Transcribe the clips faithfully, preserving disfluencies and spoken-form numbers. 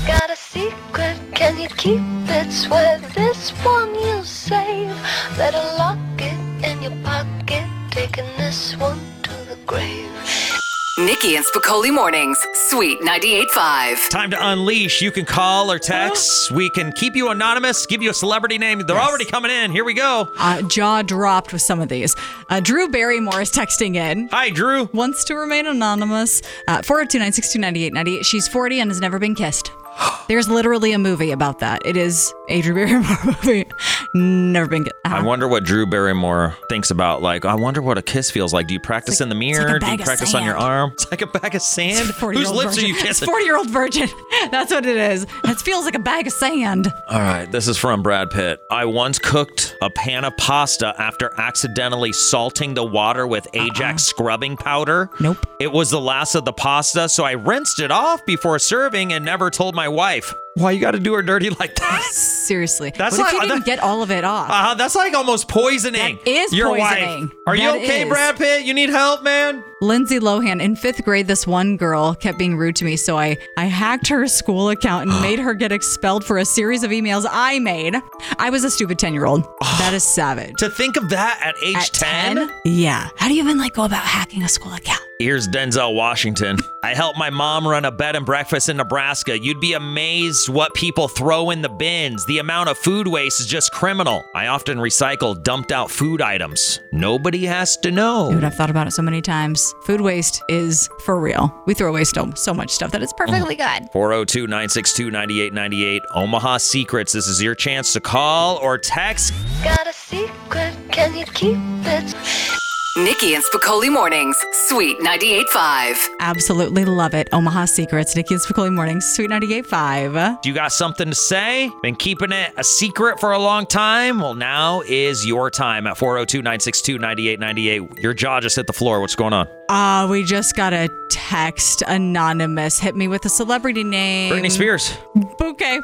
Got a secret, can you keep it? Swear this one you'll save. Better lock it in your pocket, taking this one to the grave. Nikki and Spicoli Mornings, Sweet ninety-eight point five. Time to unleash. You can call or text. We can keep you anonymous, give you a celebrity name. They're Yes. already coming in. Here we go. Uh, jaw dropped with some of these. Uh, Drew Barrymore is texting in. Hi, Drew. Wants to remain anonymous. Uh, four oh two, nine six two, nine eight nine eight. She's forty and has never been kissed. There's literally a movie about that. It is a Drew Barrymore movie. Never been kissed. Uh-huh. I wonder what Drew Barrymore thinks about, like, I wonder what a kiss feels like. Do you practice like- in the it's like mirror? a Do you bag of practice on your sand. arm? It's like a bag of sand? Whose forty-year-old lips virgin. are you It's kissing? forty-year-old virgin. That's what it is. It feels like a bag of sand. All right, this is from Brad Pitt. I once cooked a pan of pasta after accidentally salting the water with Ajax Uh-uh. scrubbing powder. Nope. It was the last of the pasta, so I rinsed it off before serving and never told my wife. Why you got to do her dirty like that? Seriously. That's what if like- you didn't that- get all of it off? Uh, that's like almost poisoning. That is your poisoning. wife. Are you That okay, is. Brad Pitt? You need help, man? Lindsay Lohan, in fifth grade, this one girl kept being rude to me, so I, I hacked her school account and made her get expelled for a series of emails I made. I was a stupid ten-year-old. That is savage. To think of that at age At ten? Yeah. How do you even like go about hacking a school account? Here's Denzel Washington. I helped my mom run a bed and breakfast in Nebraska. You'd be amazed what people throw in the bins. The amount of food waste is just criminal. I often recycle dumped out food items. Nobody has to know. Dude, I've thought about it so many times. Food waste is for real. We throw away so, so much stuff that it's perfectly good. four oh two, nine six two, nine eight nine eight. Omaha Secrets. This is your chance to call or text. Got a secret, can you keep it? Nikki and Spicoli Mornings, Sweet ninety-eight point five. Absolutely love it. Omaha Secrets, Nikki and Spicoli Mornings, Sweet ninety-eight point five. Do you got something to say? Been keeping it a secret for a long time? Well, now is your time at four oh two, nine six two, nine eight nine eight. Your jaw just hit the floor. What's going on? Uh, we just got a text. Anonymous hit me with a celebrity name. Britney Spears. Okay.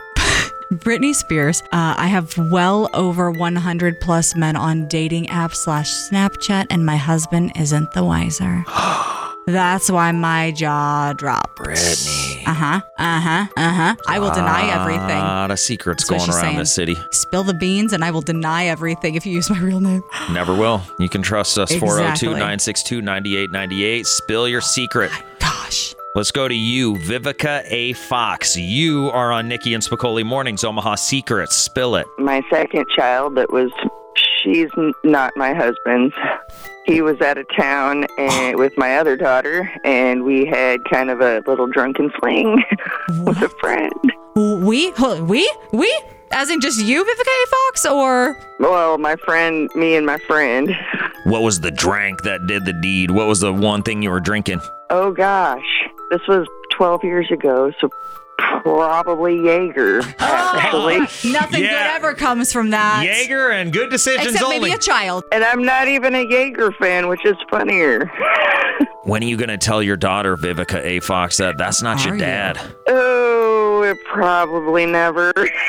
Britney Spears. Uh, I have well over one hundred plus men on dating apps slash Snapchat, and my husband isn't the wiser. That's why my jaw dropped. Britney. Uh-huh. Uh-huh. Uh-huh. I will deny everything. A lot of secrets That's what going she's around saying. this city. Spill the beans, and I will deny everything if you use my real name. Never will. You can trust us. four oh two, Exactly. nine six two, nine eight nine eight. Spill your secret. Gosh. Let's go to you, Vivica A. Fox. You are on Nikki and Spicoli Mornings, Omaha Secrets. Spill it. My second child that was, she's n- not my husband's. He was out of town and with my other daughter, and we had kind of a little drunken fling with a friend. We? Hold on. We? We? As in just you, Vivica A. Fox, or? Well, my friend, me and my friend. What was the drink that did the deed? What was the one thing you were drinking? Oh, gosh. This was twelve years ago, so probably Jaeger, actually. Nothing Yeah. good ever comes from that. Jaeger and good decisions Except only. maybe a child. And I'm not even a Jaeger fan, which is funnier. When are you going to tell your daughter, Vivica A. Fox, that that's not Are your you? dad? Oh, it probably never.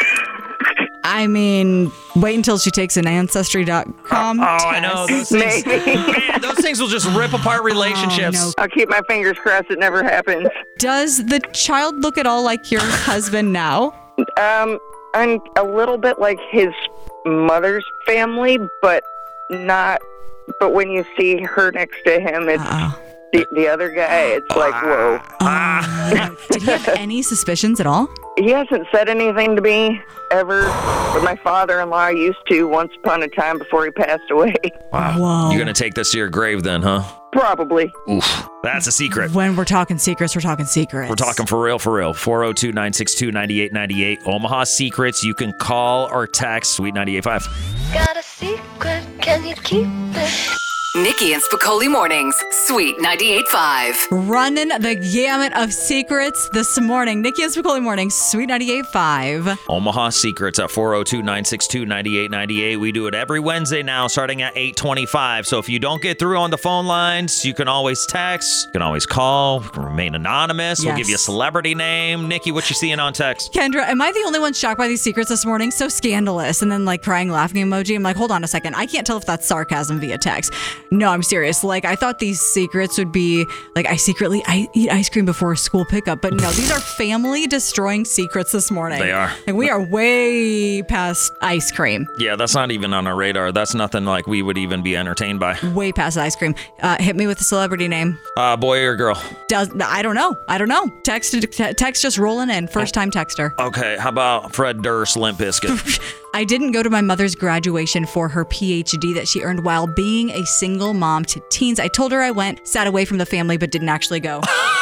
I mean, wait until she takes an Ancestry dot com Oh, I know. Those things, Maybe. man, those things will just rip apart relationships. no. I'll keep my fingers crossed it never happens. Does the child look at all like your husband now? Um, I'm a little bit like his mother's family, but not. But when you see her next to him, it's Uh-oh. the, the other guy. It's like, whoa. Um, did he have any suspicions at all? He hasn't said anything to me ever, but my father-in-law used to once upon a time before he passed away. Wow. Whoa. You're going to take this to your grave then, huh? Probably. Oof. That's a secret. When we're talking secrets, we're talking secrets. We're talking for real, for real. four oh two, nine six two, nine eight nine eight. Omaha Secrets. You can call or text Sweet ninety-eight point five. Got a secret, can you keep it? Nikki and Spicoli Mornings, Sweet ninety-eight point five. Running the gamut of secrets this morning. Nikki and Spicoli Mornings, Sweet ninety-eight point five. Omaha Secrets at four oh two, nine six two, nine eight nine eight. We do it every Wednesday now, starting at eight twenty-five. So if you don't get through on the phone lines, you can always text. You can always call. You can remain anonymous. We'll Yes. give you a celebrity name. Nikki, what you seeing on text? Kendra, am I the only one shocked by these secrets this morning? So scandalous. And then like crying, laughing emoji. I'm like, hold on a second. I can't tell if that's sarcasm via text. No, I'm serious. Like, I thought these secrets would be like, I secretly I eat ice cream before school pickup. But no, these are family destroying secrets this morning. They are. Like, we are way past ice cream. Yeah, that's not even on our radar. That's nothing like we would even be entertained by. Way past ice cream. Uh, hit me with a celebrity name. Uh, boy or girl? Does I don't know. I don't know. Text text just rolling in. First time texter. Okay, how about Fred Durst, Limp Bizkit? I didn't go to my mother's graduation for her P H D that she earned while being a single mom to teens. I told her I went, sat away from the family, but didn't actually go.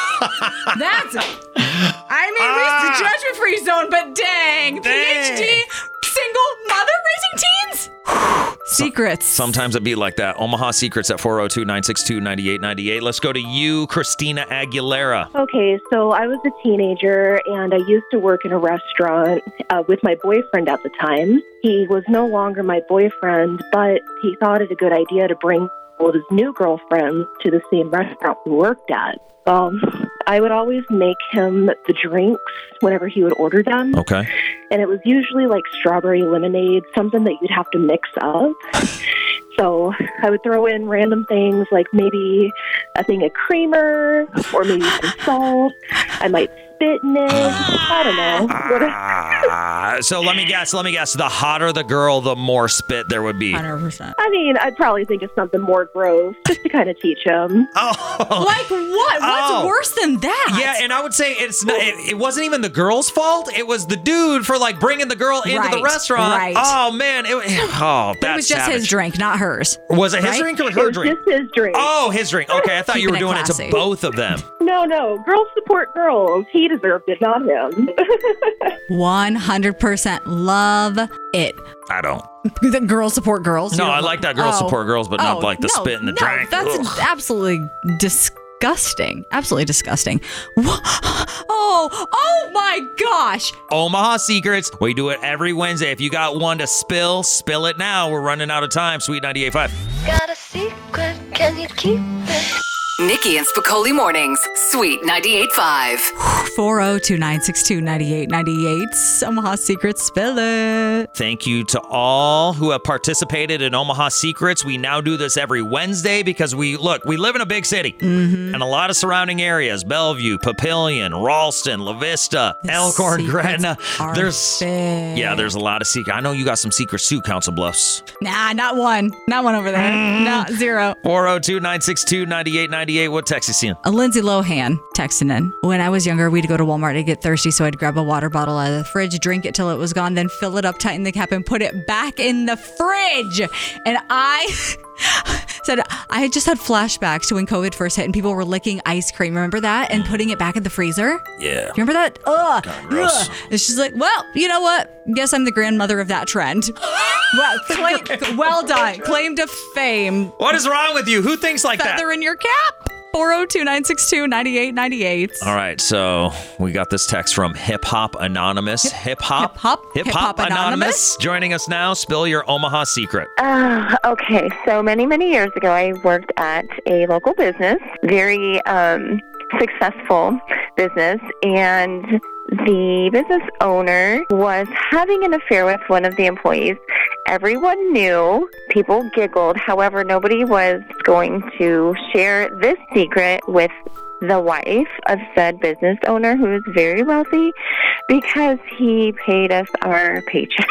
That's, I mean, Ah. we judgment free zone, but dang, Dang. P H D, single mother raising teens? Secrets. Sometimes it be like that. Omaha Secrets at four oh two, nine six two, nine eight nine eight. Let's go to you, Christina Aguilera. Okay, so I was a teenager and I used to work in a restaurant uh, with my boyfriend at the time. He was no longer my boyfriend, but he thought it a good idea to bring all of his new girlfriends to the same restaurant we worked at. Um, I would always make him the drinks whenever he would order them. Okay. And it was usually like strawberry lemonade, something that you'd have to mix up. So I would throw in random things like maybe a thing of creamer or maybe some salt. I might spit in it. I don't know. Ah, so let me guess, let me guess. The hotter the girl, the more spit there would be. one hundred percent. I mean, I'd probably think of something more gross just to kind of teach him. Oh. Like what? What's Oh. worse than that? Yeah, and I would say it's not, it, it wasn't even the girl's fault. It was the dude for like bringing the girl into the Right, restaurant. right. Oh man, it, oh, that's It was just savage. his drink, not hers. Was it his right? drink or It her was drink? just his drink. Oh, his drink. Okay, I thought you Keeping were it doing it classy. to both of them. No, no. Girls support girls. He deserved it, not him. one hundred percent love it. I don't. The girls support girls. No, You don't I lo- like that girls Oh. support girls, but not Oh, like the no, spit in the no, drink. That's Ugh. absolutely disgusting. Absolutely disgusting. Wha- Oh, oh my gosh. Omaha Secrets. We do it every Wednesday. If you got one to spill, spill it now. We're running out of time. Sweet ninety-eight point five. Got a secret, can you keep it? Nikki and Spicoli Mornings, Sweet ninety-eight point five. four oh two, nine six two, nine eight nine eight. Omaha Secrets, spill it. Thank you to all who have participated in Omaha Secrets. We now do this every Wednesday because we, look, we live in a big city and a lot of surrounding areas. Bellevue, Papillion, Ralston, La Vista, The Elkhorn, secrets Gretna. are There's, big. yeah, there's a lot of secrets. I know you got some secrets too, Council Bluffs. Nah, not one. Not one over there. Not zero. four oh two, nine six two, nine eight nine eight. What text you seeing? A Lindsay Lohan texting in. When I was younger, we'd go to Walmart to get thirsty, so I'd grab a water bottle out of the fridge, drink it till it was gone, then fill it up, tighten the cap, and put it back in the fridge. And I said I had just had flashbacks to when COVID first hit and people were licking ice cream. Remember that? And putting it back in the freezer? Yeah. You remember that? Ugh. gross. Ugh. And she's like, well, you know what? Guess I'm the grandmother of that trend. Well, claim, well done. Claim to fame. What is wrong with you? Who thinks like that? Feather in your cap. four oh two, nine six two, nine eight nine eight. All right, so we got this text from Hip Hop Anonymous. Hip Hop? Hip Hop? Hip Hip Hop Hop Anonymous. Anonymous. Joining us now. Spill your Omaha secret. Uh, okay, so many, many years ago, I worked at a local business, very um, successful business, and the business owner was having an affair with one of the employees. Everyone knew, people giggled, however, nobody was going to share this secret with the wife of said business owner, who is very wealthy, because he paid us our paycheck.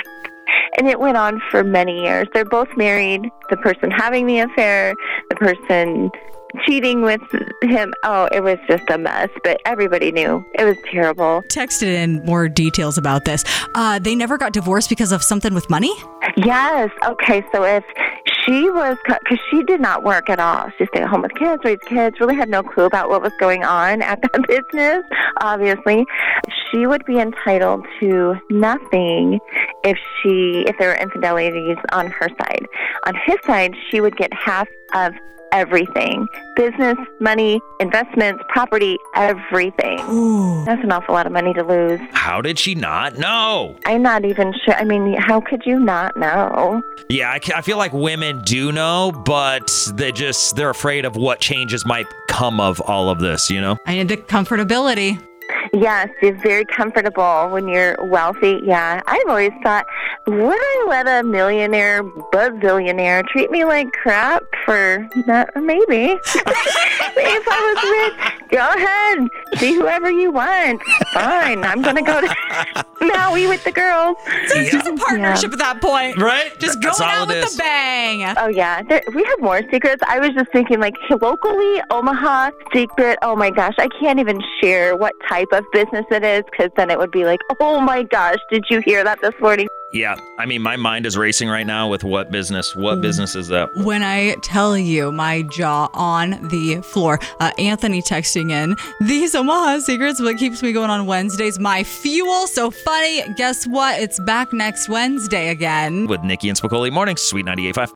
And it went on for many years. They're both married. The person having the affair, the person cheating with him. Oh, it was just a mess. But everybody knew. It was terrible. Texted in more details about this. Uh, they never got divorced because of something with money? Yes. Okay. So if she was, because she did not work at all. She stayed at home with kids, raised kids, really had no clue about what was going on at the business, obviously. She would be entitled to nothing if she, if there were infidelities on her side. On his side, she would get half of everything. Business, money, investments, property, everything. Ooh. That's an awful lot of money to lose. How did she not know? I'm not even sure. I mean, how could you not know? Yeah, I, ca- I feel like women do know, but they just, they're afraid of what changes might come of all of this, you know? I need the comfortability. Yes, you're very comfortable when you're wealthy. Yeah, I've always thought would I let a millionaire, buzzillionaire treat me like crap for that? Maybe. If I was rich, go ahead. See whoever you want. Fine. I'm going to go to Maui with the girls. So it's just a partnership Yeah. at that point. Right? Just That's going all out it with is. the bang. Oh, yeah. There, we have more secrets. I was just thinking, like, locally, Omaha secret. Oh, my gosh. I can't even share what type of business it is because then it would be like, oh, my gosh, did you hear that this morning? Yeah. I mean, my mind is racing right now with what business. What business is that? When I tell you my jaw on the floor, uh, Anthony texting in, these Omaha secrets, what keeps me going on Wednesdays, my fuel. So funny. Guess what? It's back next Wednesday again. With Nikki and Spicoli Mornings, Sweet ninety-eight point five.